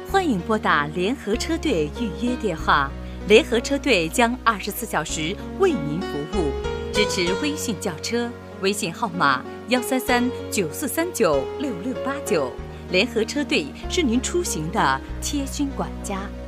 欢迎拨打联合车队预约电话，联合车队将24小时为您服务，支持微信叫车，微信号码13394396689。联合车队是您出行的贴心管家。